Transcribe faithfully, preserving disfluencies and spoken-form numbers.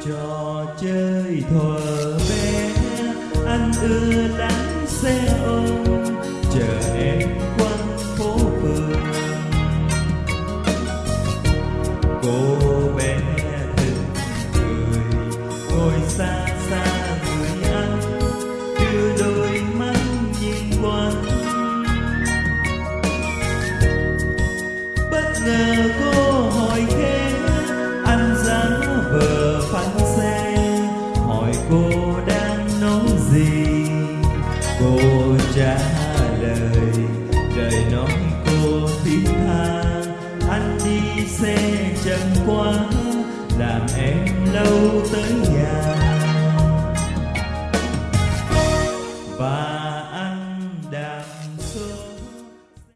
trò chơi thuở bé anh ưa lái xe ôm chờ em quanh phố phường. Cô bé từng cười ngồi xa xa người anh đưa đôi mắt nhìn quanh. Bất ngờ cô hỏi khẽ anh giá vờ phanh xe, hỏi cô đang nói gì. Cô trả lời lời nói cô thiết tha, anh đi xe chậm quá làm em lâu tới